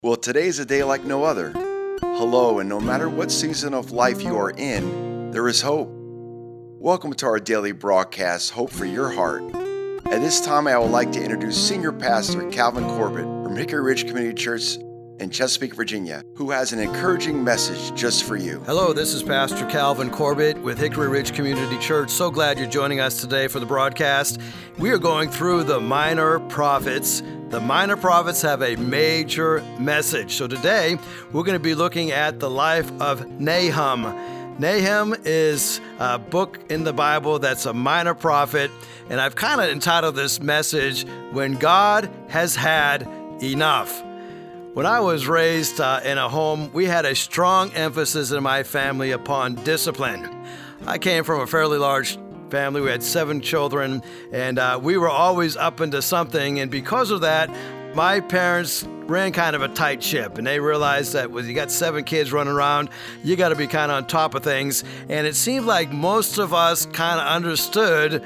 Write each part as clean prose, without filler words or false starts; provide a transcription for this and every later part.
Well, today's a day like no other. Hello, and no matter what season of life you are in, there is hope. Welcome to our daily broadcast, Hope for Your Heart. At this time, I would like to introduce Senior Pastor Calvin Corbett from Hickory Ridge Community Church in Chesapeake, Virginia, who has an encouraging message just for you. Hello, this is Pastor Calvin Corbett with Hickory Ridge Community Church. So glad you're joining us today for the broadcast. We are going through the Minor Prophets. The Minor Prophets have a major message. So today, we're going to be looking at the life of Nahum. Nahum is a book in the Bible that's a minor prophet, and I've kind of entitled this message, When God Has Had Enough. When I was raised in a home, we had a strong emphasis in my family upon discipline. I came from a fairly large family. We had 7 children, and we were always up into something, and because of that, my parents ran kind of a tight ship, and they realized that when you got 7 kids running around, you got to be kind of on top of things. And it seemed like most of us kind of understood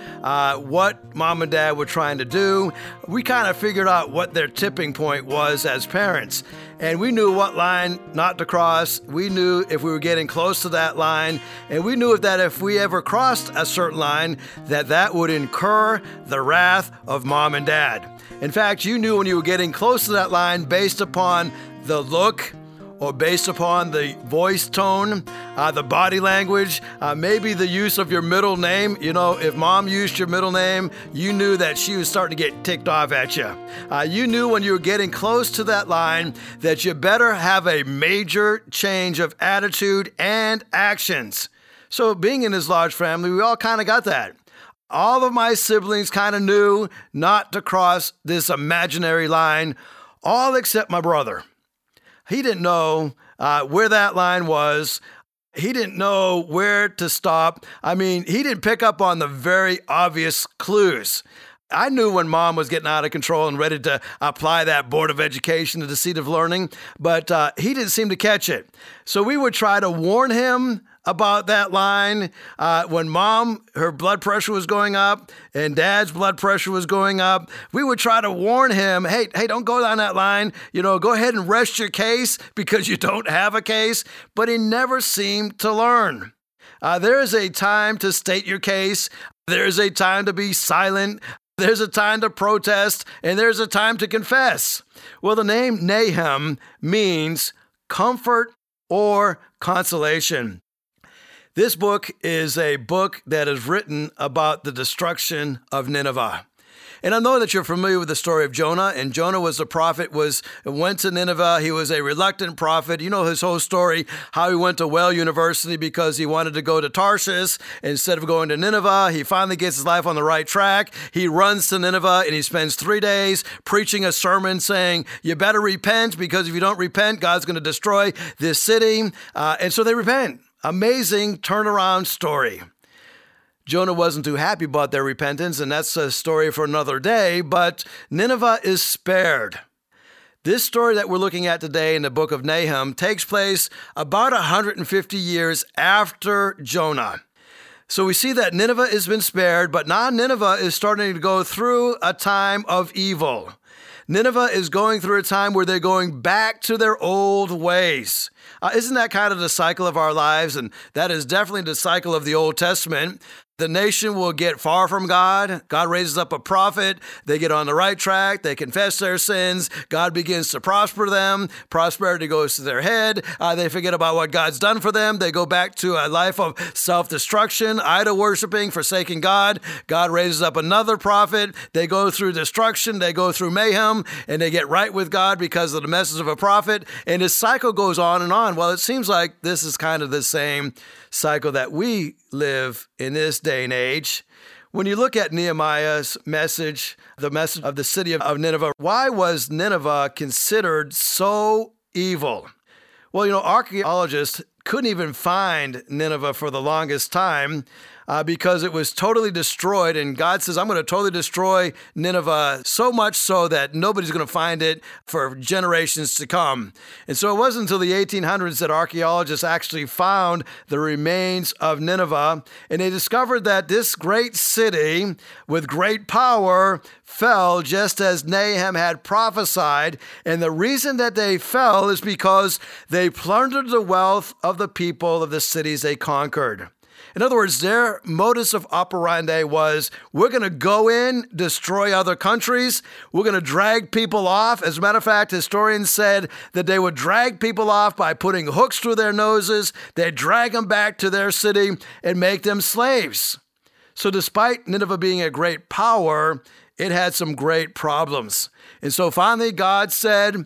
what mom and dad were trying to do. We kind of figured out what their tipping point was as parents. And we knew what line not to cross. We knew if we were getting close to that line. And we knew that if we ever crossed a certain line, that would incur the wrath of mom and dad. In fact, you knew when you were getting close to that line based upon the look or based upon the voice tone, the body language, maybe the use of your middle name. You know, if mom used your middle name, you knew that she was starting to get ticked off at you. You knew when you were getting close to that line that you better have a major change of attitude and actions. So being in this large family, we all kind of got that. All of my siblings kind of knew not to cross this imaginary line, all except my brother. He didn't know where that line was. He didn't know where to stop. I mean, he didn't pick up on the very obvious clues. I knew when mom was getting out of control and ready to apply that Board of Education to the seat of learning, but he didn't seem to catch it. So we would try to warn him about that line. When mom, her blood pressure was going up and dad's blood pressure was going up, we would try to warn him, hey, don't go down that line. You know, go ahead and rest your case because you don't have a case. But he never seemed to learn. There is a time to state your case. There's a time to be silent. There's a time to protest, and there's a time to confess. Well, the name Nahum means comfort or consolation. This book is a book that is written about the destruction of Nineveh. And I know that you're familiar with the story of Jonah, and Jonah was a prophet, went to Nineveh. He was a reluctant prophet. You know his whole story, how he went to Wale University because he wanted to go to Tarshish instead of going to Nineveh. He finally gets his life on the right track. He runs to Nineveh, and he spends 3 days preaching a sermon saying, you better repent, because if you don't repent, God's going to destroy this city. And so they repent. Amazing turnaround story. Jonah wasn't too happy about their repentance, and that's a story for another day, but Nineveh is spared. This story that we're looking at today in the book of Nahum takes place about 150 years after Jonah. So we see that Nineveh has been spared, but now Nineveh is starting to go through a time of evil. Nineveh is going through a time where they're going back to their old ways. Isn't that kind of the cycle of our lives? And that is definitely the cycle of the Old Testament. The nation will get far from God. God raises up a prophet. They get on the right track. They confess their sins. God begins to prosper them. Prosperity goes to their head. They forget about what God's done for them. They go back to a life of self-destruction, idol worshiping, forsaking God. God raises up another prophet. They go through destruction. They go through mayhem, and they get right with God because of the message of a prophet. And this cycle goes on and on. Well, it seems like this is kind of the same cycle that we live in this day and age. When you look at Nehemiah's message, the message of the city of Nineveh, why was Nineveh considered so evil? Well, archaeologists couldn't even find Nineveh for the longest time. because it was totally destroyed. And God says, I'm going to totally destroy Nineveh, so much so that nobody's going to find it for generations to come. And so it wasn't until the 1800s that archaeologists actually found the remains of Nineveh. And they discovered that this great city with great power fell just as Nahum had prophesied. And the reason that they fell is because they plundered the wealth of the people of the cities they conquered. In other words, their modus of operandi was, we're going to go in, destroy other countries. We're going to drag people off. As a matter of fact, historians said that they would drag people off by putting hooks through their noses. They'd drag them back to their city and make them slaves. So despite Nineveh being a great power, it had some great problems. And so finally, God said,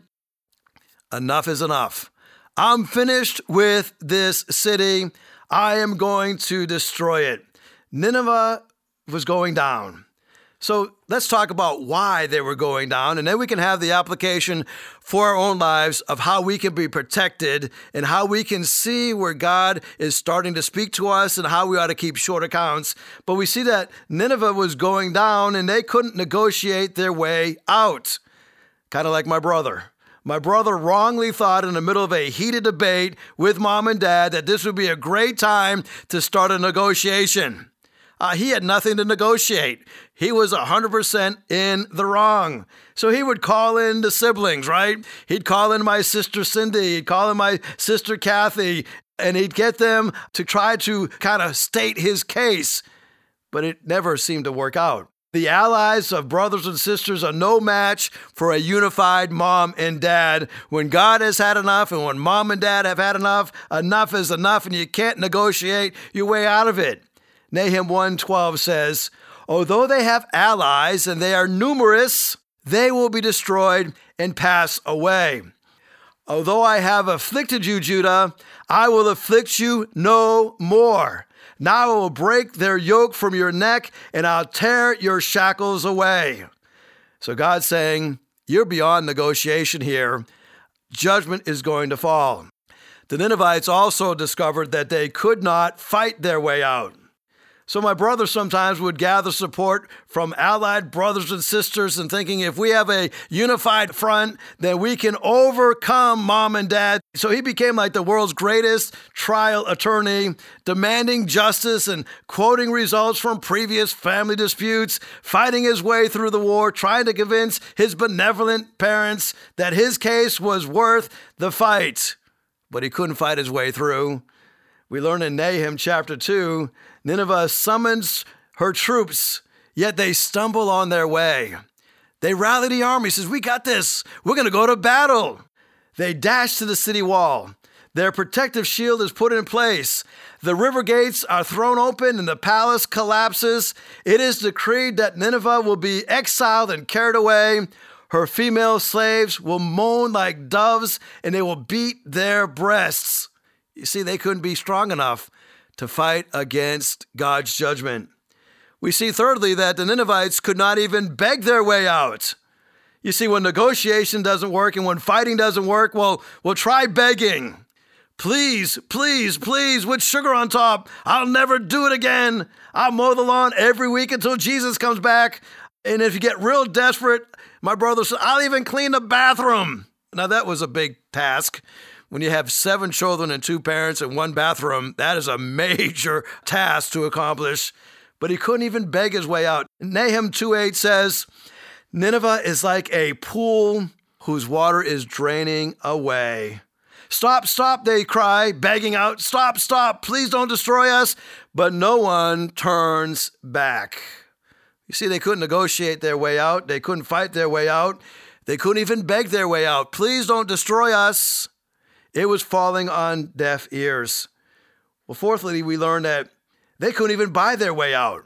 enough is enough. I'm finished with this city. I am going to destroy it. Nineveh was going down. So let's talk about why they were going down, and then we can have the application for our own lives of how we can be protected and how we can see where God is starting to speak to us and how we ought to keep short accounts. But we see that Nineveh was going down and they couldn't negotiate their way out. Kind of like my brother. My brother wrongly thought in the middle of a heated debate with mom and dad that this would be a great time to start a negotiation. He had nothing to negotiate. He was 100% in the wrong. So he would call in the siblings, right? He'd call in my sister Cindy. He'd call in my sister Kathy, and he'd get them to try to kind of state his case. But it never seemed to work out. The allies of brothers and sisters are no match for a unified mom and dad. When God has had enough and when mom and dad have had enough, enough is enough, and you can't negotiate your way out of it. Nahum 1:12 says, although they have allies and they are numerous, they will be destroyed and pass away. Although I have afflicted you, Judah, I will afflict you no more. Now I will break their yoke from your neck, and I'll tear your shackles away. So God's saying, you're beyond negotiation here. Judgment is going to fall. The Ninevites also discovered that they could not fight their way out. So my brother sometimes would gather support from allied brothers and sisters and thinking if we have a unified front, then we can overcome mom and dad. So he became like the world's greatest trial attorney, demanding justice and quoting results from previous family disputes, fighting his way through the war, trying to convince his benevolent parents that his case was worth the fight. But he couldn't fight his way through. We learn in Nahum chapter 2, Nineveh summons her troops, yet they stumble on their way. They rally the army, says, we got this. We're going to go to battle. They dash to the city wall. Their protective shield is put in place. The river gates are thrown open and the palace collapses. It is decreed that Nineveh will be exiled and carried away. Her female slaves will moan like doves and they will beat their breasts. You see, they couldn't be strong enough to fight against God's judgment. We see, thirdly, that the Ninevites could not even beg their way out. You see, when negotiation doesn't work and when fighting doesn't work, well, we'll try begging. Please, please, please, with sugar on top. I'll never do it again. I'll mow the lawn every week until Jesus comes back. And if you get real desperate, my brother said, I'll even clean the bathroom. Now, that was a big task. When you have 7 children and 2 parents and 1 bathroom, that is a major task to accomplish. But he couldn't even beg his way out. Nahum 2:8 says, Nineveh is like a pool whose water is draining away. Stop, stop, they cry, begging out, stop, stop, please don't destroy us. But no one turns back. You see, they couldn't negotiate their way out. They couldn't fight their way out. They couldn't even beg their way out. Please don't destroy us. It was falling on deaf ears. Well, fourthly, we learned that they couldn't even buy their way out.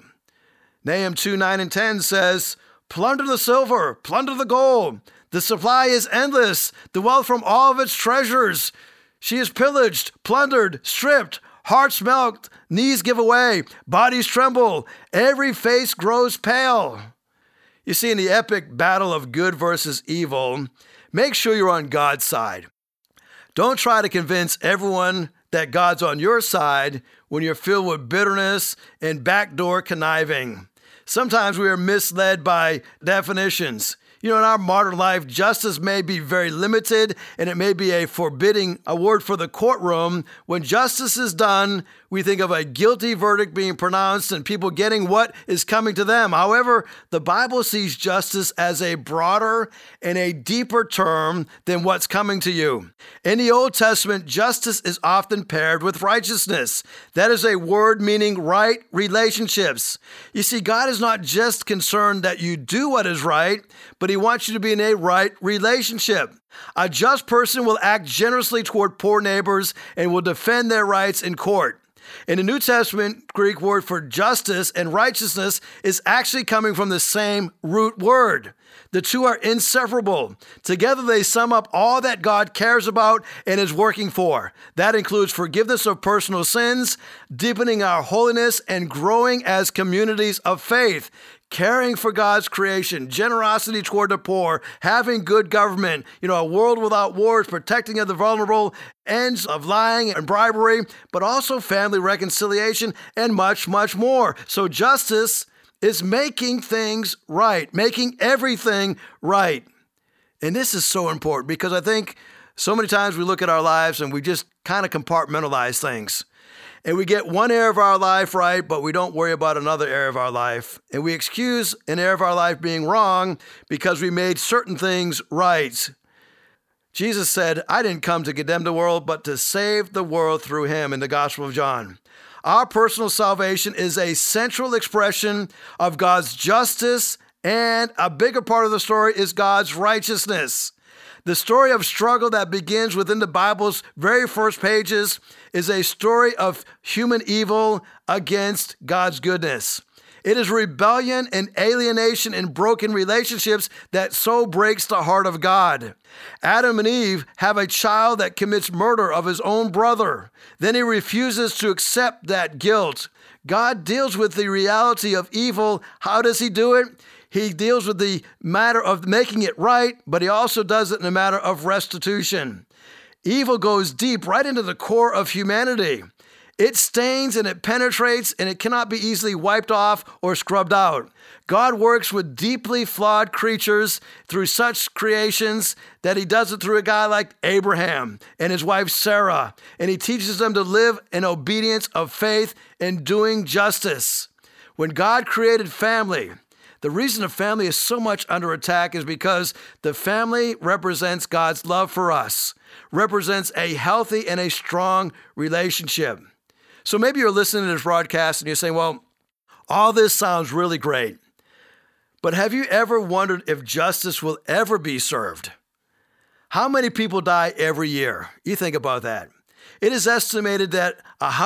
Nahum 2:9 and 10 says, plunder the silver, plunder the gold. The supply is endless, the wealth from all of its treasures. She is pillaged, plundered, stripped, hearts melt, knees give away, bodies tremble, every face grows pale. You see, in the epic battle of good versus evil, make sure you're on God's side. Don't try to convince everyone that God's on your side when you're filled with bitterness and backdoor conniving. Sometimes we are misled by definitions. In our modern life, justice may be very limited, and it may be a forbidding word for the courtroom. When justice is done, we think of a guilty verdict being pronounced and people getting what is coming to them. However, the Bible sees justice as a broader and a deeper term than what's coming to you. In the Old Testament, justice is often paired with righteousness. That is a word meaning right relationships. You see, God is not just concerned that you do what is right, but He wants you to be in a right relationship. A just person will act generously toward poor neighbors and will defend their rights in court. In the New Testament, Greek word for justice and righteousness is actually coming from the same root word. The two are inseparable. Together they sum up all that God cares about and is working for. That includes forgiveness of personal sins, deepening our holiness, and growing as communities of faith. Caring for God's creation, generosity toward the poor, having good government, a world without wars, protecting of the vulnerable, ends of lying and bribery, but also family reconciliation and much, much more. So justice is making things right, making everything right. And this is so important because I think so many times we look at our lives and we just kind of compartmentalize things. And we get one area of our life right, but we don't worry about another area of our life. And we excuse an area of our life being wrong because we made certain things right. Jesus said, I didn't come to condemn the world, but to save the world through Him in the Gospel of John. Our personal salvation is a central expression of God's justice, and a bigger part of the story is God's righteousness. The story of struggle that begins within the Bible's very first pages is a story of human evil against God's goodness. It is rebellion and alienation and broken relationships that so breaks the heart of God. Adam and Eve have a child that commits murder of his own brother. Then he refuses to accept that guilt. God deals with the reality of evil. How does He do it? He deals with the matter of making it right, but He also does it in a matter of restitution. Evil goes deep right into the core of humanity. It stains and it penetrates, and it cannot be easily wiped off or scrubbed out. God works with deeply flawed creatures through such creations that He does it through a guy like Abraham and his wife Sarah, and He teaches them to live in obedience of faith and doing justice. When God created family, the reason a family is so much under attack is because the family represents God's love for us, represents a healthy and a strong relationship. So maybe you're listening to this broadcast and you're saying, well, all this sounds really great, but have you ever wondered if justice will ever be served? How many people die every year? You think about that. It is estimated that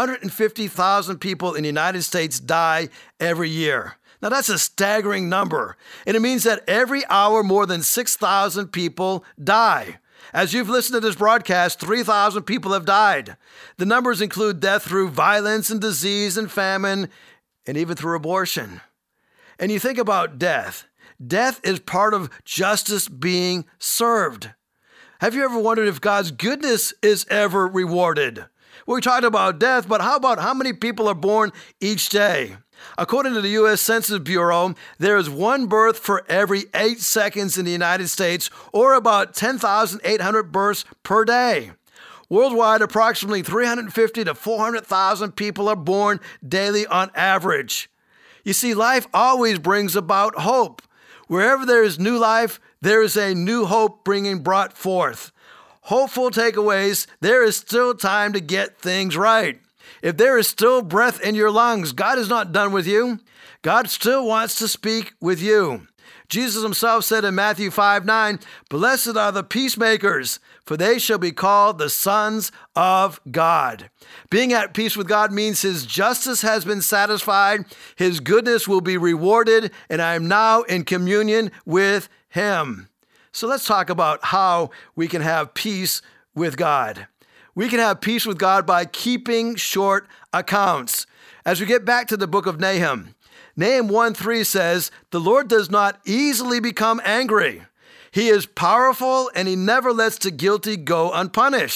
150,000 people in the United States die every year. Now, that's a staggering number, and it means that every hour more than 6,000 people die. As you've listened to this broadcast, 3,000 people have died. The numbers include death through violence and disease and famine, and even through abortion. And you think about death. Death is part of justice being served. Have you ever wondered if God's goodness is ever rewarded? We talked about death, but how about how many people are born each day? According to the U.S. Census Bureau, there is one birth for every 8 seconds in the United States, or about 10,800 births per day. Worldwide, approximately 350 to 400,000 people are born daily on average. You see, life always brings about hope. Wherever there is new life, there is a new hope brought forth. Hopeful takeaways, there is still time to get things right. If there is still breath in your lungs, God is not done with you. God still wants to speak with you. Jesus Himself said in Matthew 5:9, "Blessed are the peacemakers, for they shall be called the sons of God." Being at peace with God means His justice has been satisfied, His goodness will be rewarded, and I am now in communion with Him. So let's talk about how we can have peace with God. We can have peace with God by keeping short accounts. As we get back to the book of Nahum, Nahum 1:3 says, "The Lord does not easily become angry. He is powerful and He never lets the guilty go unpunished."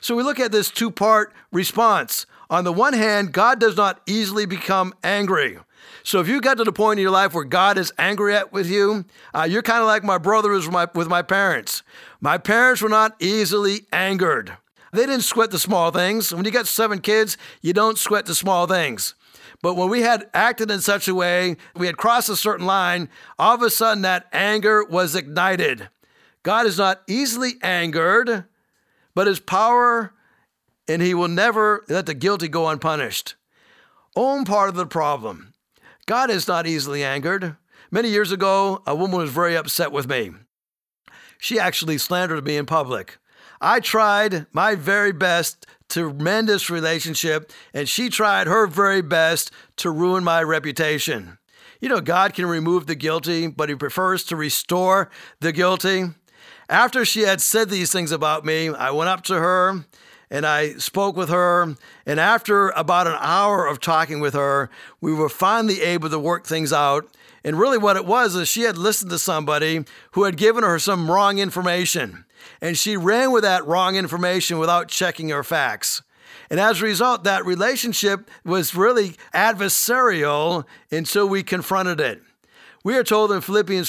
So we look at this two-part response. On the one hand, God does not easily become angry. So if you got to the point in your life where God is angry with you, you're kind of like my brother is with my parents. My parents were not easily angered. They didn't sweat the small things. When you got 7 kids, you don't sweat the small things. But when we had acted in such a way, we had crossed a certain line, all of a sudden that anger was ignited. God is not easily angered, but his power, and he will never let the guilty go unpunished. Own part of the problem. God is not easily angered. Many years ago, a woman was very upset with me. She actually slandered me in public. I tried my very best to mend this relationship, and she tried her very best to ruin my reputation. You know, God can remove the guilty, but he prefers to restore the guilty. After she had said these things about me, I went up to her and I spoke with her. And after about an hour of talking with her, we were finally able to work things out. And really what it was is she had listened to somebody who had given her some wrong information. And she ran with that wrong information without checking her facts. And as a result, that relationship was really adversarial until we confronted it. We are told in Philippians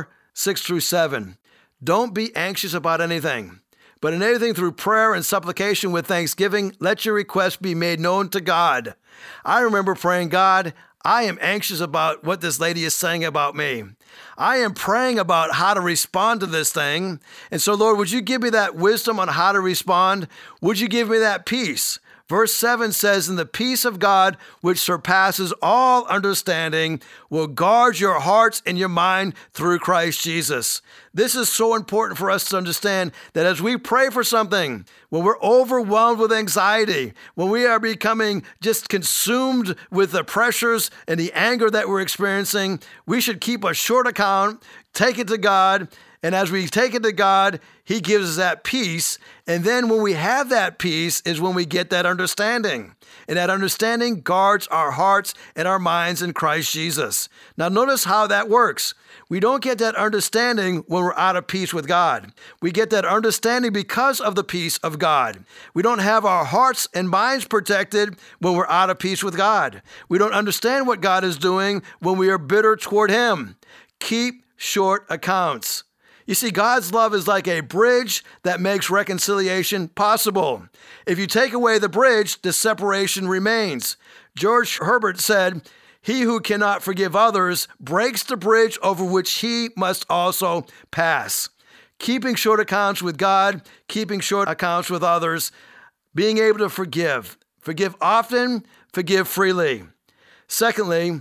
4:6-7, don't be anxious about anything, but in everything through prayer and supplication with thanksgiving, let your requests be made known to God. I remember praying, God, I am anxious about what this lady is saying about me. I am praying about how to respond to this thing. And so, Lord, would you give me that wisdom on how to respond? Would you give me that peace? Verse 7 says, and the peace of God, which surpasses all understanding, will guard your hearts and your mind through Christ Jesus. This is so important for us to understand that as we pray for something, when we're overwhelmed with anxiety, when we are becoming just consumed with the pressures and the anger that we're experiencing, we should keep a short account, take it to God, and as we take it to God, he gives us that peace. And then when we have that peace is when we get that understanding. And that understanding guards our hearts and our minds in Christ Jesus. Now notice how that works. We don't get that understanding when we're out of peace with God. We get that understanding because of the peace of God. We don't have our hearts and minds protected when we're out of peace with God. We don't understand what God is doing when we are bitter toward him. Keep short accounts. You see, God's love is like a bridge that makes reconciliation possible. If you take away the bridge, the separation remains. George Herbert said, he who cannot forgive others breaks the bridge over which he must also pass. Keeping short accounts with God, keeping short accounts with others, being able to forgive. Forgive often, forgive freely. Secondly,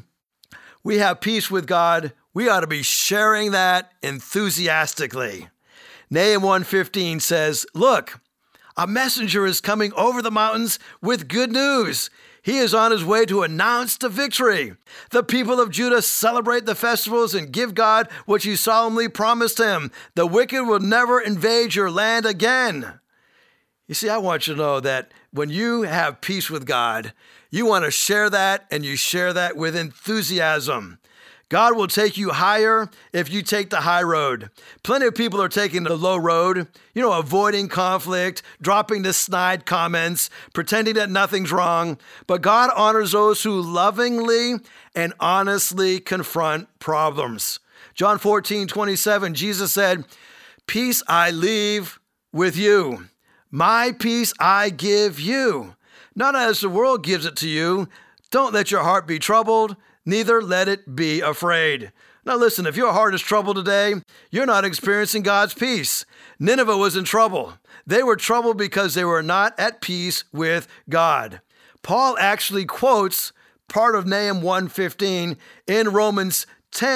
we have peace with God. We ought to be sharing that enthusiastically. Nahum 1:15 says, look, a messenger is coming over the mountains with good news. He is on his way to announce the victory. The people of Judah celebrate the festivals and give God what you solemnly promised him. The wicked will never invade your land again. You see, I want you to know that when you have peace with God, you want to share that, and you share that with enthusiasm. God will take you higher if you take the high road. Plenty of people are taking the low road, avoiding conflict, dropping the snide comments, pretending that nothing's wrong. But God honors those who lovingly and honestly confront problems. John 14:27, Jesus said, peace I leave with you. My peace I give you. Not as the world gives it to you. Don't let your heart be troubled. Neither let it be afraid. Now listen, if your heart is troubled today, you're not experiencing God's peace. Nineveh was in trouble. They were troubled because they were not at peace with God. Paul actually quotes part of Nahum 1:15 in Romans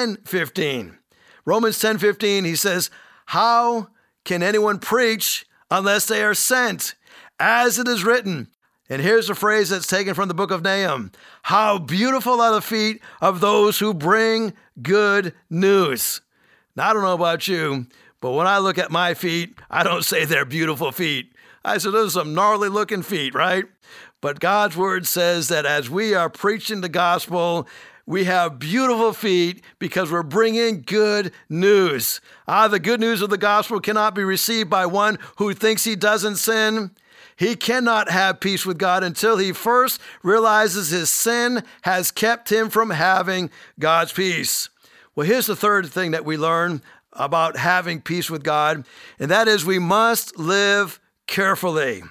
10:15. Romans 10:15, he says, how can anyone preach unless they are sent? As it is written, and here's a phrase that's taken from the book of Nahum. How beautiful are the feet of those who bring good news. Now, I don't know about you, but when I look at my feet, I don't say they're beautiful feet. I say those are some gnarly looking feet, right? But God's word says that as we are preaching the gospel, we have beautiful feet because we're bringing good news. The good news of the gospel cannot be received by one who thinks he doesn't sin. He cannot have peace with God until he first realizes his sin has kept him from having God's peace. Well, here's the third thing that we learn about having peace with God, and that is we must live carefully.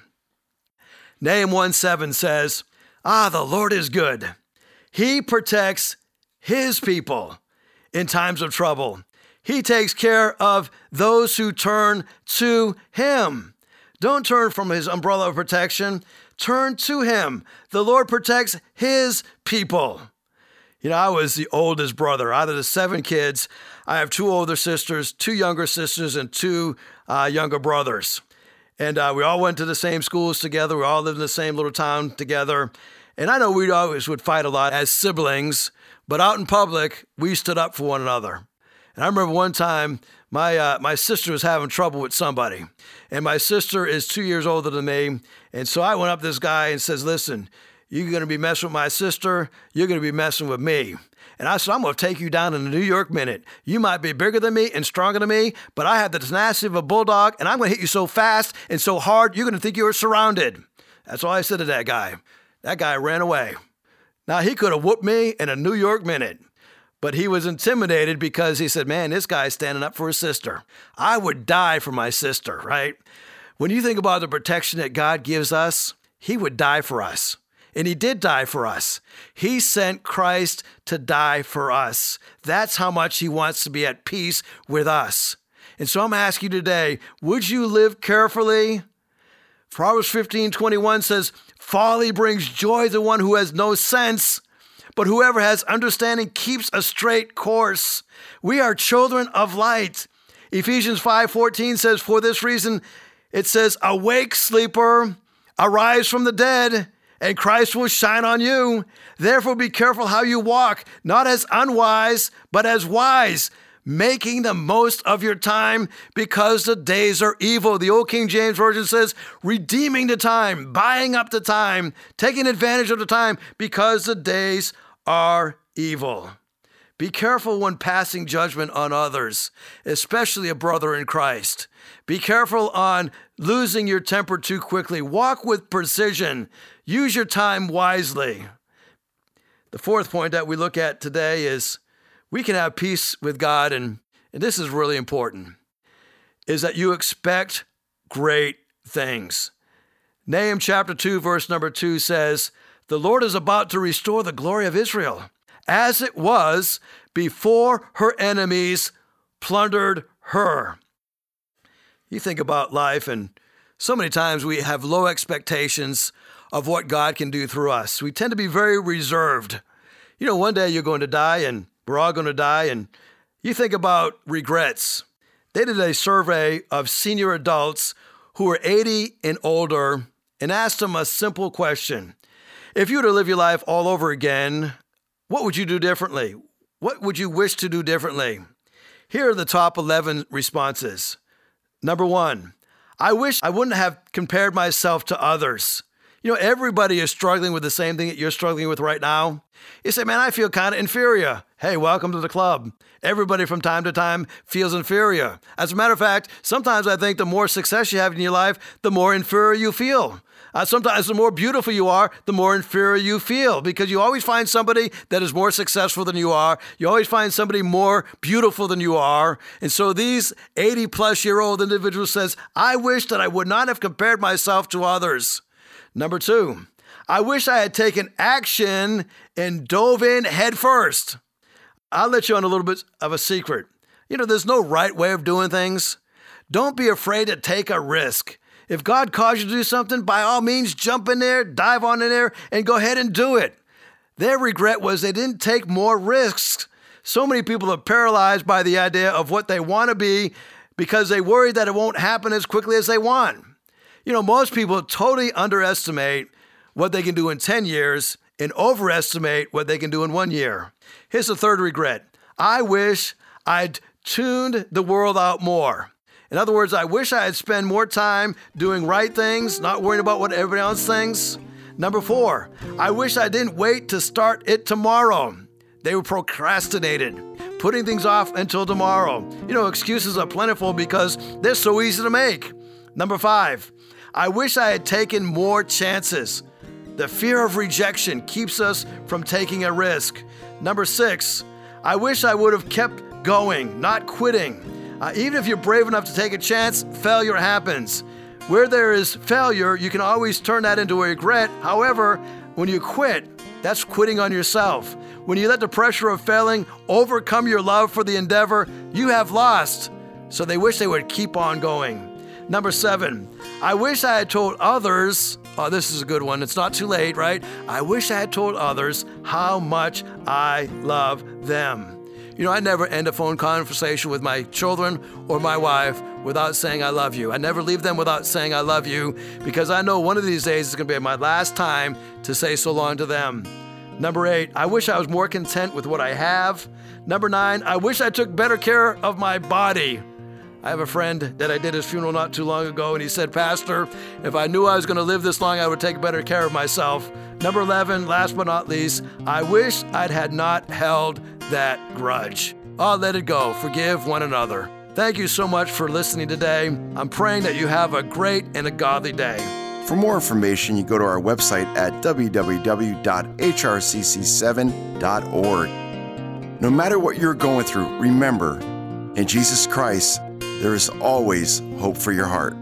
Nahum 1:7 says, the Lord is good. He protects his people in times of trouble. He takes care of those who turn to him. Don't turn from his umbrella of protection. Turn to him. The Lord protects his people. I was the oldest brother. Out of the 7 kids, I have 2 older sisters, 2 younger sisters, and 2 younger brothers. And we all went to the same schools together. We all lived in the same little town together. And I know we always would fight a lot as siblings, but out in public, we stood up for one another. And I remember one time, my sister was having trouble with somebody. And my sister is 2 years older than me. And so I went up to this guy and says, listen, you're going to be messing with my sister. You're going to be messing with me. And I said, I'm going to take you down in a New York minute. You might be bigger than me and stronger than me, but I have the tenacity of a bulldog, and I'm going to hit you so fast and so hard, you're going to think you're surrounded. That's all I said to that guy. That guy ran away. Now, he could have whooped me in a New York minute. But he was intimidated because he said, man, this guy's standing up for his sister. I would die for my sister, right? When you think about the protection that God gives us, he would die for us. And he did die for us. He sent Christ to die for us. That's how much he wants to be at peace with us. And so I'm asking you today, would you live carefully? Proverbs 15:21 says, folly brings joy to one who has no sense, but whoever has understanding keeps a straight course. We are children of light. Ephesians 5:14 says, for this reason, it says, awake, sleeper, arise from the dead, and Christ will shine on you. Therefore, be careful how you walk, not as unwise, but as wise, making the most of your time because the days are evil. The old King James Version says, redeeming the time, buying up the time, taking advantage of the time because the days are evil. Be careful when passing judgment on others, especially a brother in Christ. Be careful on losing your temper too quickly. Walk with precision. Use your time wisely. The fourth point that we look at today is we can have peace with God, and this is really important, is that you expect great things. Nahum chapter 2, verse number 2 says, the Lord is about to restore the glory of Israel, as it was before her enemies plundered her. You think about life, and so many times we have low expectations of what God can do through us. We tend to be very reserved. One day you're going to die, and we're all going to die, and you think about regrets. They did a survey of senior adults who were 80 and older and asked them a simple question. If you were to live your life all over again, what would you do differently? What would you wish to do differently? Here are the top 11 responses. Number 1, I wish I wouldn't have compared myself to others. Everybody is struggling with the same thing that you're struggling with right now. You say, man, I feel kind of inferior. Hey, welcome to the club. Everybody from time to time feels inferior. As a matter of fact, sometimes I think the more success you have in your life, the more inferior you feel. Sometimes the more beautiful you are, the more inferior you feel, because you always find somebody that is more successful than you are. You always find somebody more beautiful than you are. And so these 80-plus-year-old individuals says, I wish that I would not have compared myself to others. Number 2, I wish I had taken action and dove in head first. I'll let you on a little bit of a secret. There's no right way of doing things. Don't be afraid to take a risk. If God calls you to do something, by all means, jump in there, dive on in there, and go ahead and do it. Their regret was they didn't take more risks. So many people are paralyzed by the idea of what they want to be because they worry that it won't happen as quickly as they want. Most people totally underestimate what they can do in 10 years and overestimate what they can do in 1 year. Here's the third regret. I wish I'd tuned the world out more. In other words, I wish I had spent more time doing right things, not worrying about what everybody else thinks. Number 4, I wish I didn't wait to start it tomorrow. They were procrastinated, putting things off until tomorrow. Excuses are plentiful because they're so easy to make. Number 5, I wish I had taken more chances. The fear of rejection keeps us from taking a risk. Number 6, I wish I would have kept going, not quitting. Even if you're brave enough to take a chance, failure happens. Where there is failure, you can always turn that into a regret. However, when you quit, that's quitting on yourself. When you let the pressure of failing overcome your love for the endeavor, you have lost. So they wish they would keep on going. Number 7, I wish I had told others, this is a good one, it's not too late, right? I wish I had told others how much I love them. You know, I never end a phone conversation with my children or my wife without saying I love you. I never leave them without saying I love you, because I know one of these days is going to be my last time to say so long to them. Number 8, I wish I was more content with what I have. Number 9, I wish I took better care of my body. I have a friend that I did his funeral not too long ago, and he said, Pastor, if I knew I was going to live this long, I would take better care of myself. Number 11, last but not least, I wish had not held that grudge. Let it go. Forgive one another. Thank you so much for listening today. I'm praying that you have a great and a godly day. For more information, you go to our website at www.hrcc7.org. No matter what you're going through, remember, in Jesus Christ, there is always hope for your heart.